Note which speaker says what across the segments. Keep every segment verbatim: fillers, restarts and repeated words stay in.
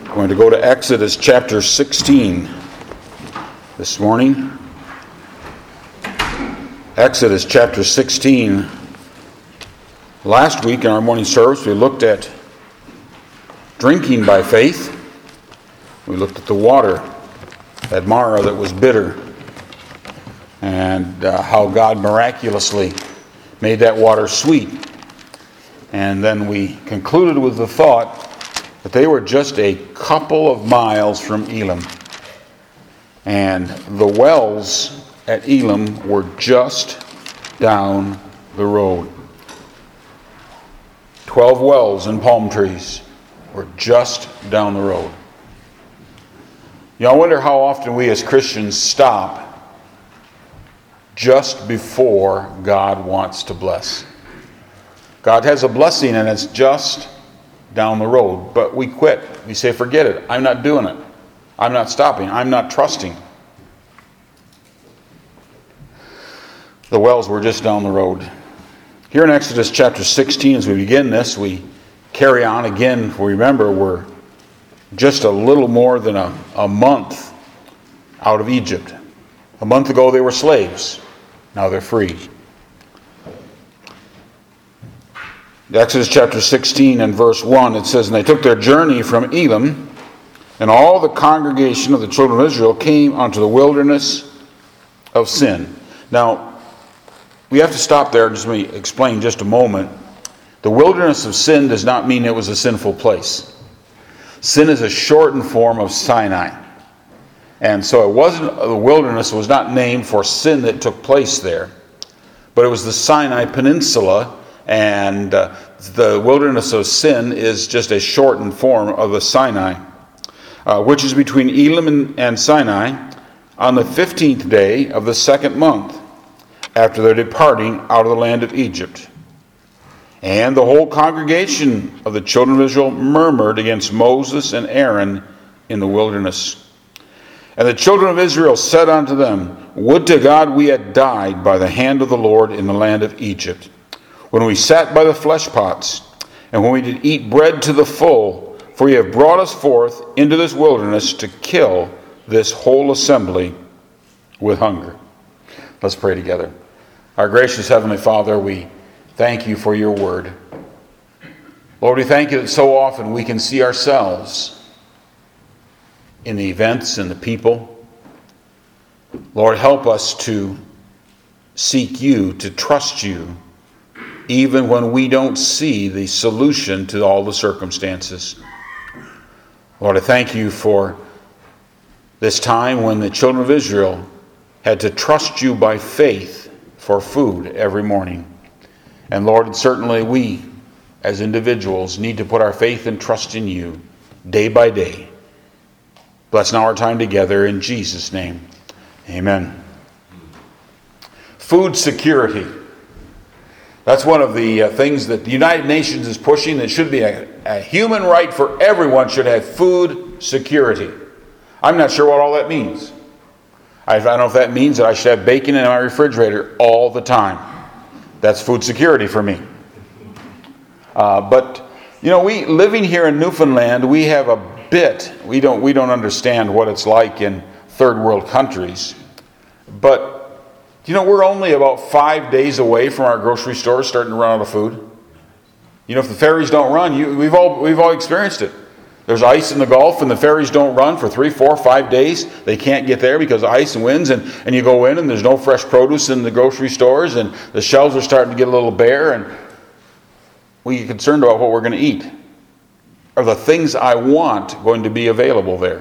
Speaker 1: We're going to go to Exodus chapter sixteen this morning. Exodus chapter sixteen. Last week in our morning service we looked at drinking by faith. We looked at the water at Marah that was bitter, and uh, how God miraculously made that water sweet. And then we concluded with the thought that they were just a couple of miles from Elim. And the wells at Elim were just down the road. Twelve wells and palm trees were just down the road. You know, I wonder how often we as Christians stop just before God wants to bless. God has a blessing and it's just down the road, but we quit. We say, forget it. I'm not doing it. I'm not stopping. I'm not trusting. The wells were just down the road. Here in Exodus chapter sixteen, as we begin this, we carry on again. Remember, we're just a little more than a, a month out of Egypt. A month ago they were slaves. Now they're free. Exodus chapter sixteen and verse one, it says, "And they took their journey from Elim, and all the congregation of the children of Israel came unto the wilderness of Sin." Now, we have to stop there and just let me explain just a moment. The wilderness of Sin does not mean it was a sinful place. Sin is a shortened form of Sinai. And so it wasn't, the wilderness was not named for sin that took place there, but it was the Sinai Peninsula. And uh, the wilderness of Sin is just a shortened form of the Sinai, uh, which is between Elim and, and Sinai, on the fifteenth day of the second month, after their departing out of the land of Egypt. And the whole congregation of the children of Israel murmured against Moses and Aaron in the wilderness. And the children of Israel said unto them, "Would to God we had died by the hand of the Lord in the land of Egypt, when we sat by the flesh pots, and when we did eat bread to the full, for ye have brought us forth into this wilderness to kill this whole assembly with hunger." Let's pray together. Our gracious Heavenly Father, we thank you for your word. Lord, we thank you that so often we can see ourselves in the events and the people. Lord, help us to seek you, to trust you, even when we don't see the solution to all the circumstances. Lord, I thank you for this time when the children of Israel had to trust you by faith for food every morning. And Lord, certainly we as individuals need to put our faith and trust in you day by day. Bless now our time together in Jesus' name. Amen. Food security. That's one of the uh, things that the United Nations is pushing. It should be a, a human right for everyone should have food security. I'm not sure what all that means. I don't know if that means that I should have bacon in my refrigerator all the time. That's food security for me. Uh, but, you know, we living here in Newfoundland, we have a bit, we don't, we don't understand what it's like in third world countries. But you know, we're only about five days away from our grocery stores starting to run out of food. You know, if the ferries don't run, you, we've all we've all experienced it. There's ice in the Gulf and the ferries don't run for three, four, five days. They can't get there because of ice and winds. And, and you go in and there's no fresh produce in the grocery stores and the shelves are starting to get a little bare. And we get concerned about what we're going to eat. Are the things I want going to be available there?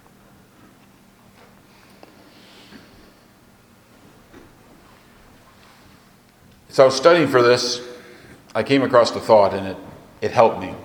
Speaker 1: So I was studying for this, I came across a thought and it, it helped me.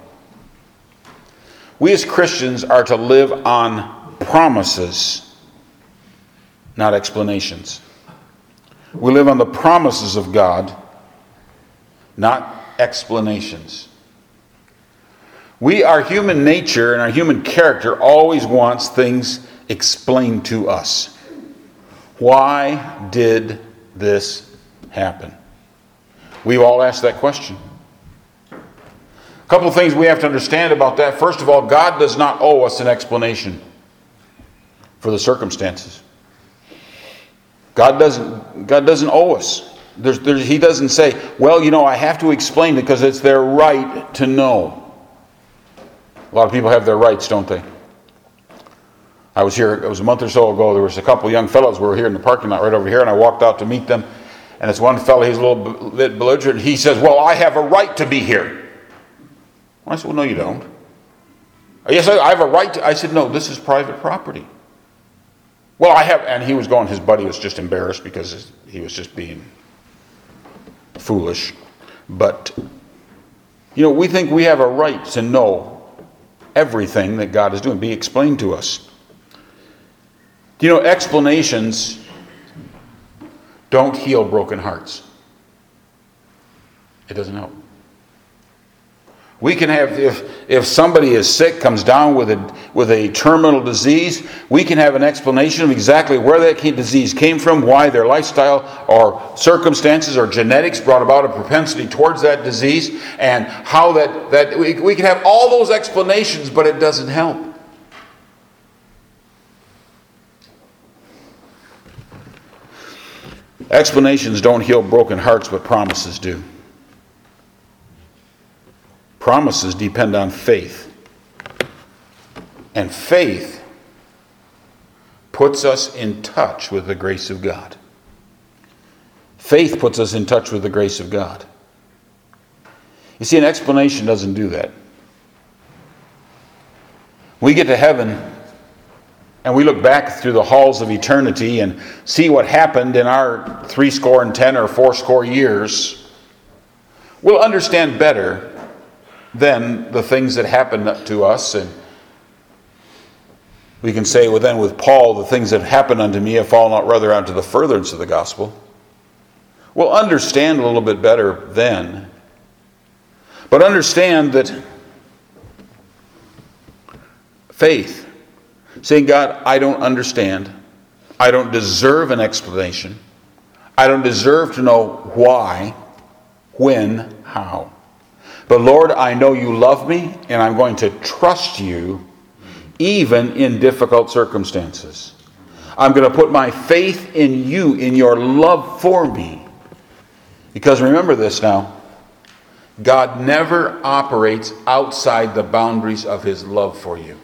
Speaker 1: We as Christians are to live on promises, not explanations. We live on the promises of God, not explanations. We, our human nature and our human character always wants things explained to us. Why did this happen? We've all asked that question. A couple of things we have to understand about that. First of all, God does not owe us an explanation for the circumstances. God doesn't, God doesn't owe us. There's, there's, he doesn't say, well, you know, I have to explain it because it's their right to know. A lot of people have their rights, don't they? I was here, it was a month or so ago, there was a couple of young fellows who were here in the parking lot right over here, and I walked out to meet them, and it's one fellow, he's a little bit belligerent, he says, well, I have a right to be here. I said, well, no, you don't. Yes, I have a right to, I said, no, this is private property. Well, I have, and he was going, his buddy was just embarrassed because he was just being foolish. But, you know, we think we have a right to know everything that God is doing, be explained to us. You know, explanations don't heal broken hearts. It doesn't help. We can have, if if somebody is sick, comes down with a with a terminal disease, we can have an explanation of exactly where that disease came from, why their lifestyle or circumstances or genetics brought about a propensity towards that disease, and how that, that we, we can have all those explanations, but it doesn't help. Explanations don't heal broken hearts, but promises do. Promises depend on faith. And faith puts us in touch with the grace of God. Faith puts us in touch with the grace of God. You see, an explanation doesn't do that. We get to heaven and we look back through the halls of eternity and see what happened in our three score and ten or four score years. We'll understand better than the things that happened to us. And we can say, well, then with Paul, the things that happened unto me have fallen out rather unto the furtherance of the gospel. We'll understand a little bit better then. But understand that faith, saying, God, I don't understand. I don't deserve an explanation. I don't deserve to know why, when, how. But Lord, I know you love me, and I'm going to trust you even in difficult circumstances. I'm going to put my faith in you, in your love for me. Because remember this now, God never operates outside the boundaries of his love for you.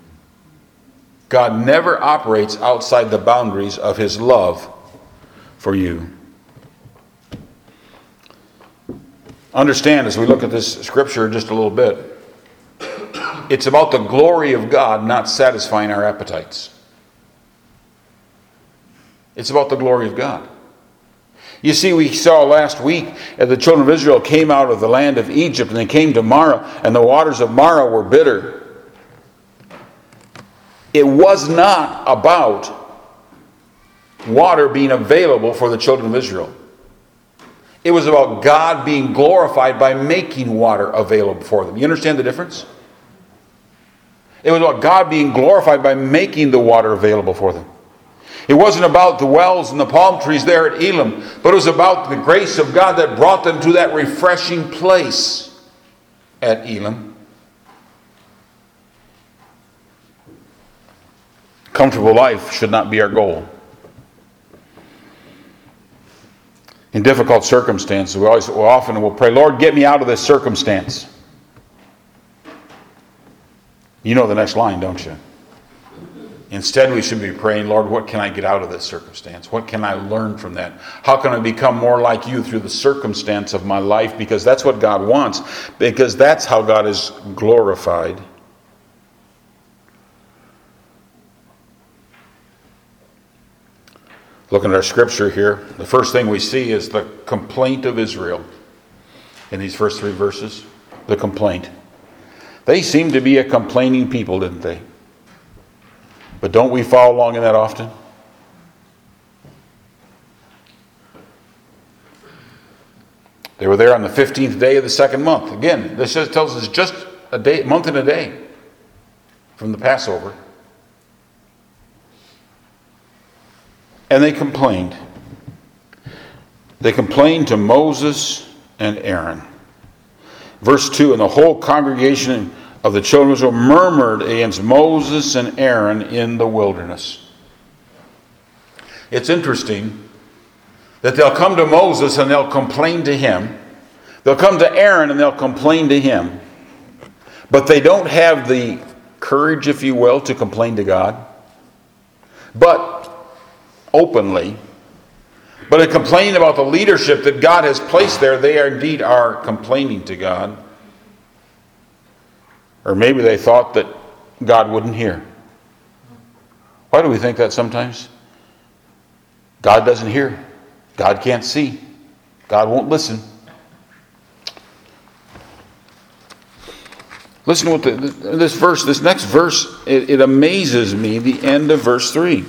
Speaker 1: God never operates outside the boundaries of his love for you. Understand, as we look at this scripture just a little bit, it's about the glory of God not satisfying our appetites. It's about the glory of God. You see, we saw last week that the children of Israel came out of the land of Egypt and they came to Marah, and the waters of Marah were bitter. It was not about water being available for the children of Israel. It was about God being glorified by making water available for them. You understand the difference? It was about God being glorified by making the water available for them. It wasn't about the wells and the palm trees there at Elim, but it was about the grace of God that brought them to that refreshing place at Elim. Comfortable life should not be our goal. In difficult circumstances, we always, we often will pray, Lord, get me out of this circumstance. You know the next line, don't you? Instead, we should be praying, Lord, what can I get out of this circumstance? What can I learn from that? How can I become more like you through the circumstance of my life? Because that's what God wants. Because that's how God is glorified. Looking at our scripture here, the first thing we see is the complaint of Israel in these first three verses. The complaint. They seem to be a complaining people, didn't they? But don't we follow along in that often? They were there on the fifteenth day of the second month. Again, this just tells us just a day, month and a day from the Passover. And they complained. They complained to Moses and Aaron. Verse two, and the whole congregation of the children of Israel murmured against Moses and Aaron in the wilderness. It's interesting that they'll come to Moses and they'll complain to him. They'll come to Aaron and they'll complain to him. But they don't have the courage, if you will, to complain to God. But openly. But in complaining about the leadership that God has placed there, they are indeed are complaining to God. Or maybe they thought that God wouldn't hear. Why do we think that sometimes? God doesn't hear. God can't see. God won't listen. Listen to what the, this verse, this next verse, it, it amazes me, the end of verse three.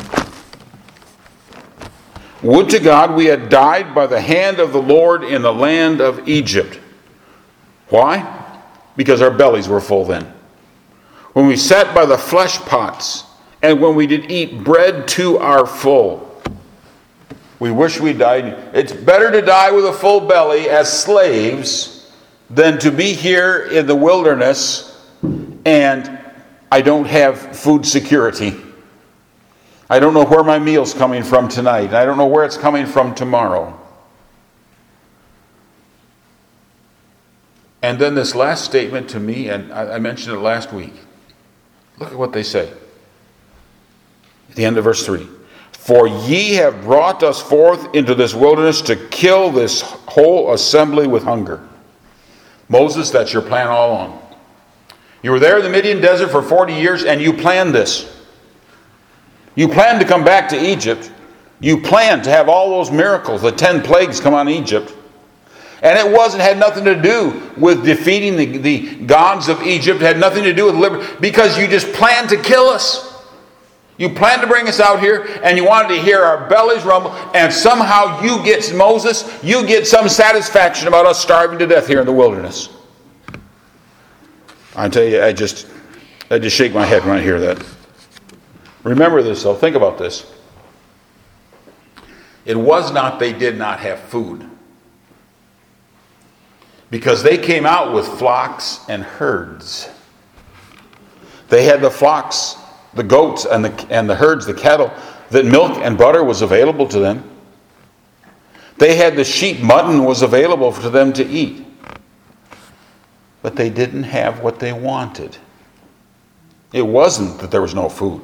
Speaker 1: Would to God we had died by the hand of the Lord in the land of Egypt. Why? Because our bellies were full then. When we sat by the flesh pots, and when we did eat bread to our full. We wish we died. It's better to die with a full belly as slaves than to be here in the wilderness and I don't have food security. I don't know where my meal's coming from tonight. I don't know where it's coming from tomorrow. And then this last statement to me, and I mentioned it last week. Look at what they say. At the end of verse three. For ye have brought us forth into this wilderness to kill this whole assembly with hunger. Moses, that's your plan all along. You were there in the Midian desert for forty years and you planned this. You planned to come back to Egypt. You planned to have all those miracles, the ten plagues come on Egypt. And it wasn't had nothing to do with defeating the, the gods of Egypt. It had nothing to do with liberty, because you just planned to kill us. You planned to bring us out here, and you wanted to hear our bellies rumble, and somehow you get, Moses, you get some satisfaction about us starving to death here in the wilderness. I tell you, I just, I just shake my head when I hear that. Remember this, though. Think about this. It was not they did not have food. Because they came out with flocks and herds. They had the flocks, the goats, and the, and the herds, the cattle, that milk and butter was available to them. They had the sheep, mutton was available for them to eat. But they didn't have what they wanted. It wasn't that there was no food.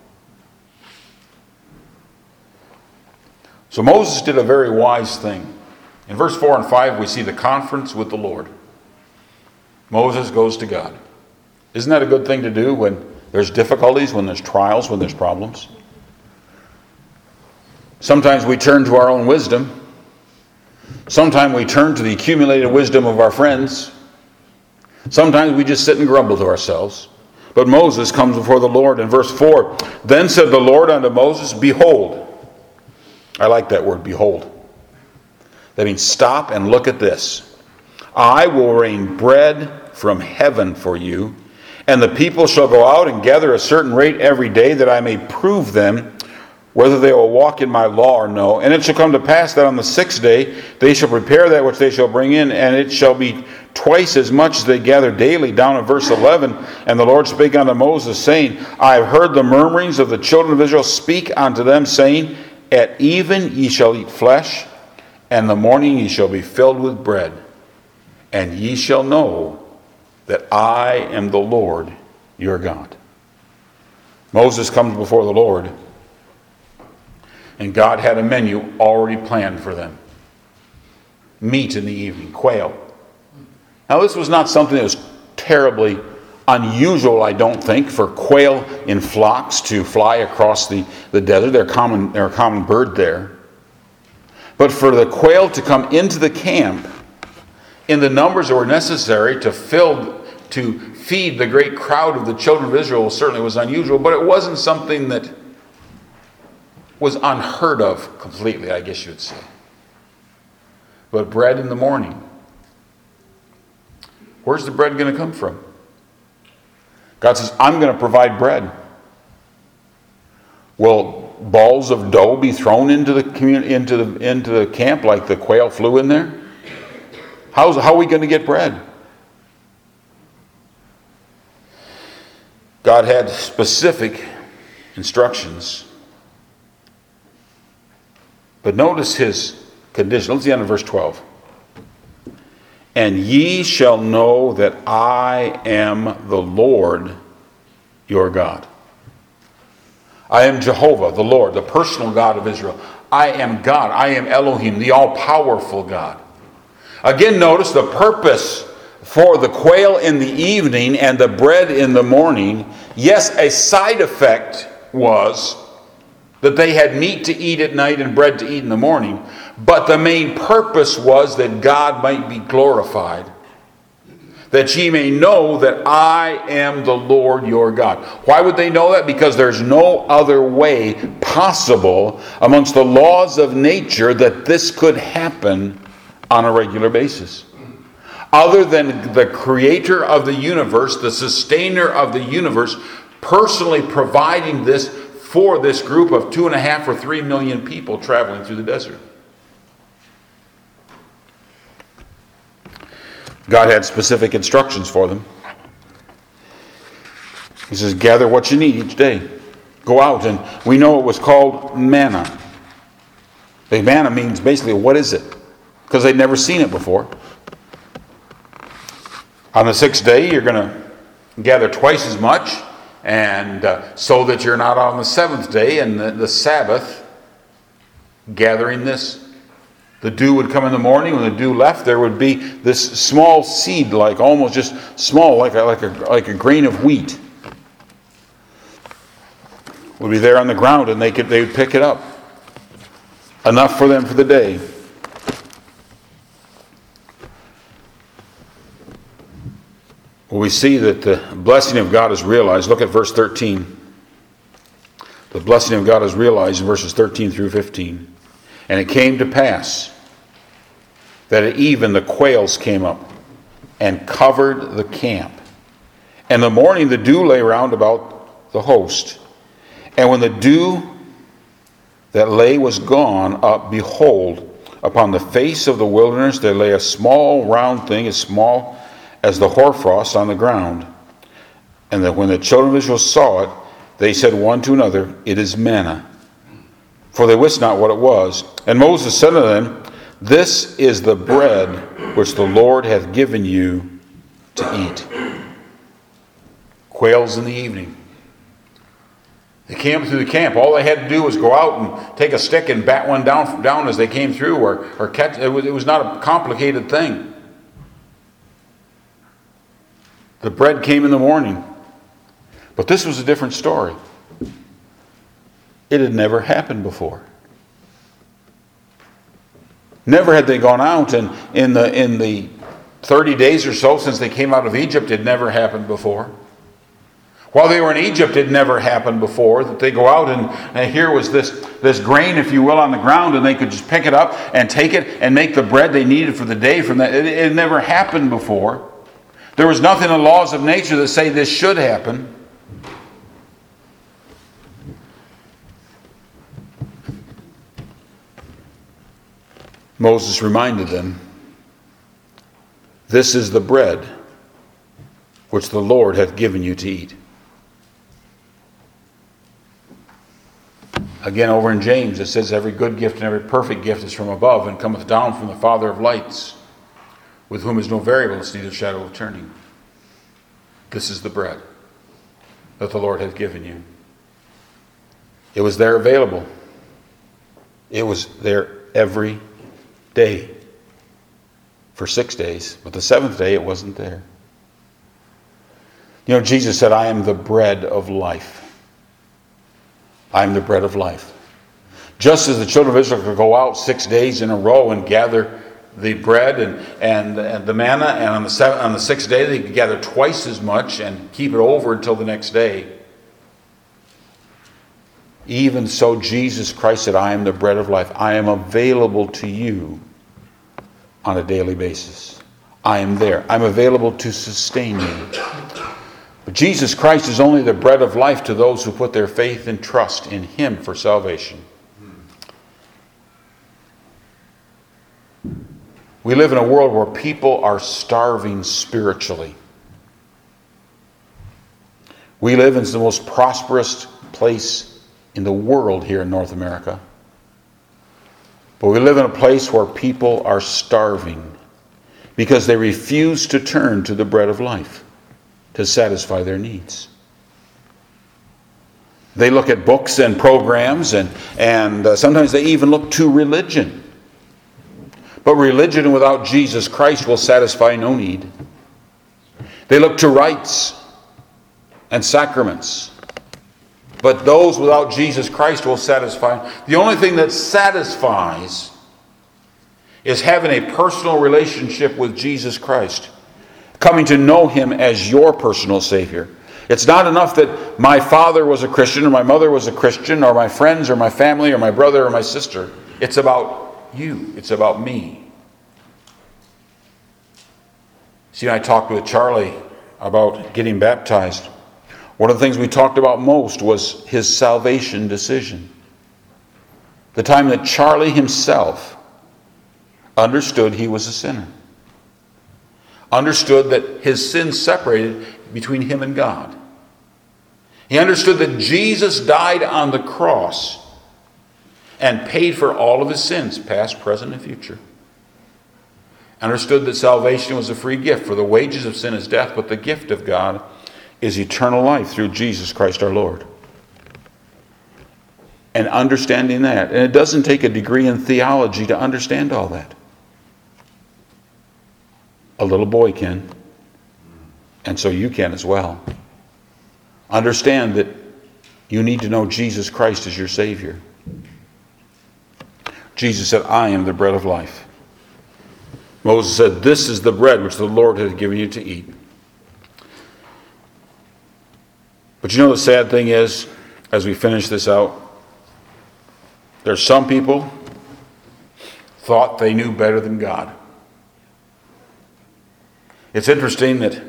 Speaker 1: So Moses did a very wise thing. In verse four and five, we see the conference with the Lord. Moses goes to God. Isn't that a good thing to do when there's difficulties, when there's trials, when there's problems? Sometimes we turn to our own wisdom. Sometimes we turn to the accumulated wisdom of our friends. Sometimes we just sit and grumble to ourselves. But Moses comes before the Lord in verse four. Then said the Lord unto Moses, Behold. I like that word, behold. That means stop and look at this. I will rain bread from heaven for you, and the people shall go out and gather a certain rate every day, that I may prove them whether they will walk in my law or no. And it shall come to pass that on the sixth day they shall prepare that which they shall bring in, and it shall be twice as much as they gather daily. Down in verse eleven, and the Lord spake unto Moses, saying, I have heard the murmurings of the children of Israel. Speak unto them, saying, At even ye shall eat flesh, and in the morning ye shall be filled with bread, and ye shall know that I am the Lord your God. Moses comes before the Lord, and God had a menu already planned for them. Meat in the evening, quail. Now this was not something that was terribly unusual, I don't think, for quail in flocks to fly across the, the desert. They're common, they're a common bird there. But for the quail to come into the camp in the numbers that were necessary to fill, to feed the great crowd of the children of Israel certainly was unusual, but it wasn't something that was unheard of completely, I guess you would say. But bread in the morning. Where's the bread going to come from? God says, I'm going to provide bread. Will balls of dough be thrown into the community, into the into the camp like the quail flew in there? How's how are we going to get bread? God had specific instructions. But notice his condition. Let's see on verse twelve. And ye shall know that I am the Lord your God. I am Jehovah, the Lord, the personal God of Israel. I am God. I am Elohim, the all-powerful God. Again, notice the purpose for the quail in the evening and the bread in the morning. Yes, a side effect was that they had meat to eat at night and bread to eat in the morning. But the main purpose was that God might be glorified. That ye may know that I am the Lord your God. Why would they know that? Because there's no other way possible amongst the laws of nature that this could happen on a regular basis. Other than the creator of the universe, the sustainer of the universe, personally providing this for this group of two and a half or three million people traveling through the desert. God had specific instructions for them. He says, gather what you need each day. Go out, and we know it was called manna. The manna means basically, what is it? Because they'd never seen it before. On the sixth day, you're going to gather twice as much, and uh, so that you're not on the seventh day and the, the Sabbath gathering this. The dew would come in the morning. When the dew left, there would be this small seed, like almost just small, like a, like a, like a grain of wheat. Would be there on the ground, and they could they would pick it up. Enough for them for the day. Well, we see that the blessing of God is realized. Look at verse thirteen. The blessing of God is realized in verses thirteen through fifteen. And it came to pass that at even the quails came up and covered the camp. And in the morning the dew lay round about the host. And when the dew that lay was gone up, behold, upon the face of the wilderness there lay a small round thing, as small as the hoarfrost on the ground. And that when the children of Israel saw it, they said one to another, it is manna. For they wist not what it was. And Moses said to them, this is the bread which the Lord hath given you to eat. Quails in the evening. They came through the camp. All they had to do was go out and take a stick and bat one down, down as they came through, or, or catch. It was, it was not a complicated thing. The bread came in the morning. But this was a different story. It had never happened before. Never had they gone out, and in the in the thirty days or so since they came out of Egypt, it never happened before. While they were in Egypt, it never happened before that they go out and, and here was this, this grain, if you will, on the ground, and they could just pick it up and take it and make the bread they needed for the day from that. It, it never happened before. There was nothing in the laws of nature that say this should happen. Moses reminded them, this is the bread which the Lord hath given you to eat. Again, over in James, it says, every good gift and every perfect gift is from above, and cometh down from the Father of lights, with whom is no variableness, neither shadow of turning. This is the bread that the Lord hath given you. It was there available. It was there every day for six days, but the seventh day it wasn't there. You know, Jesus said, I am the bread of life. I am the bread of life. Just as the children of Israel could go out six days in a row and gather the bread and, and, and the manna, and on the, seven, on the sixth day they could gather twice as much and keep it over until the next day. Even so, Jesus Christ said, I am the bread of life. I am available to you on a daily basis. I am there. I'm available to sustain you. But Jesus Christ is only the bread of life to those who put their faith and trust in Him for salvation. We live in a world where people are starving spiritually. We live in the most prosperous place in the world here in North America. But we live in a place where people are starving because they refuse to turn to the bread of life to satisfy their needs. They look at books and programs, and, and uh, sometimes they even look to religion. But religion without Jesus Christ will satisfy no need. They look to rites and sacraments. But those without Jesus Christ will satisfy. The only thing that satisfies is having a personal relationship with Jesus Christ. Coming to know Him as your personal Savior. It's not enough that my father was a Christian, or my mother was a Christian, or my friends, or my family, or my brother, or my sister. It's about you. It's about me. See, I talked with Charlie about getting baptized. One of the things we talked about most was his salvation decision. The time that Charlie himself understood he was a sinner. Understood that his sin separated between him and God. He understood that Jesus died on the cross and paid for all of his sins, past, present, and future. Understood that salvation was a free gift, for the wages of sin is death, but the gift of God is eternal life through Jesus Christ our Lord. And understanding that, and it doesn't take a degree in theology to understand all that. A little boy can, and so you can as well. Understand that you need to know Jesus Christ as your Savior. Jesus said, I am the bread of life. Moses said, this is the bread which the Lord has given you to eat. But you know the sad thing is, as we finish this out, there's some people thought they knew better than God. It's interesting that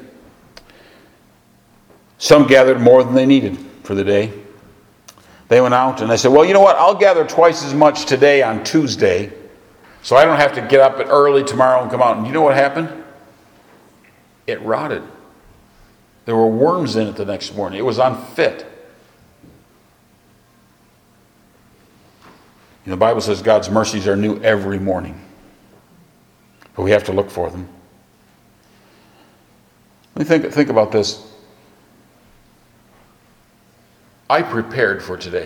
Speaker 1: some gathered more than they needed for the day. They went out and they said, well, you know what? I'll gather twice as much today on Tuesday, so I don't have to get up early tomorrow and come out. And you know what happened? It rotted. There were worms in it the next morning. It was unfit. You know, the Bible says God's mercies are new every morning. But we have to look for them. Let me think, think about this. I prepared for today.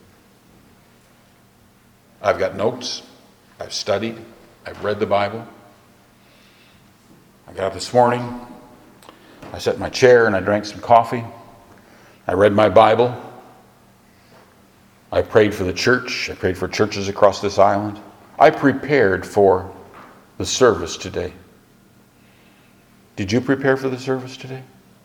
Speaker 1: I've got notes. I've studied. I've read the Bible. I got up this morning. I sat in my chair and I drank some coffee. I read my Bible. I prayed for the church. I prayed for churches across this island. I prepared for the service today. Did you prepare for the service today?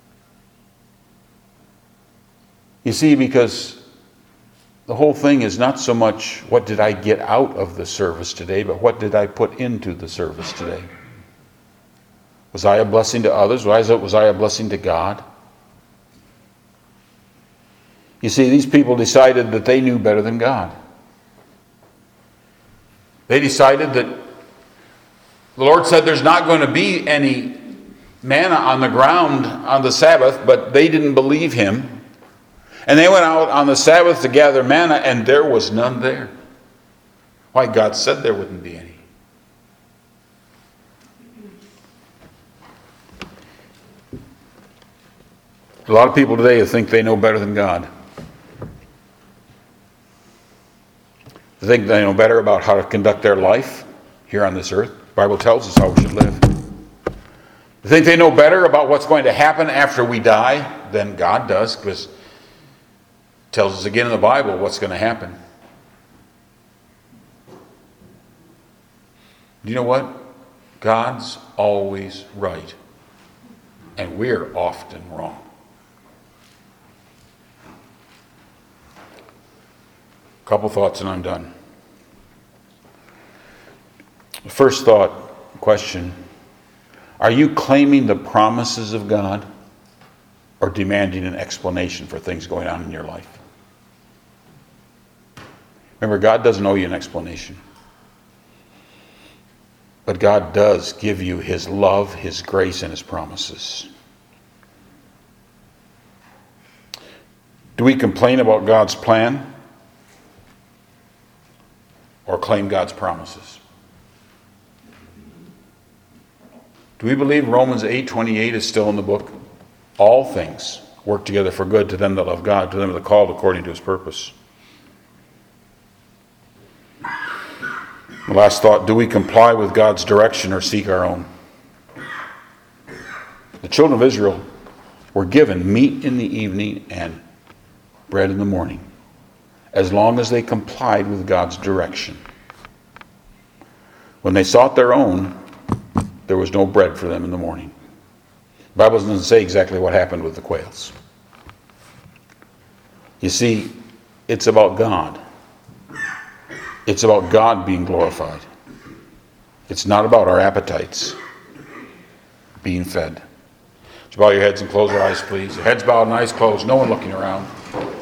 Speaker 1: You see, because the whole thing is not so much what did I get out of the service today, but what did I put into the service today? Was I a blessing to others? Was I a blessing to God? You see, these people decided that they knew better than God. They decided that the Lord said there's not going to be any manna on the ground on the Sabbath, but they didn't believe Him. And they went out on the Sabbath to gather manna, and there was none there. Why? God said there wouldn't be any. A lot of people today think they know better than God. They think they know better about how to conduct their life here on this earth. The Bible tells us how we should live. They think they know better about what's going to happen after we die than God does, because it tells us again in the Bible what's going to happen. Do you know what? God's always right, and we're often wrong. A couple thoughts and I'm done. The first thought, question: are you claiming the promises of God or demanding an explanation for things going on in your life? Remember, God doesn't owe you an explanation. But God does give you His love, His grace, and His promises. Do we complain about God's plan or claim God's promises? Do we believe Romans eight twenty-eight is still in the book? All things work together for good to them that love God, to them that are called according to his purpose. The last thought, do we comply with God's direction or seek our own? The children of Israel were given meat in the evening and bread in the morning, as long as they complied with God's direction. When they sought their own, there was no bread for them in the morning. The Bible doesn't say exactly what happened with the quails. You see, it's about God. It's about God being glorified. It's not about our appetites being fed. Would you bow your heads and close your eyes, please? Your heads bowed and eyes closed. No one looking around.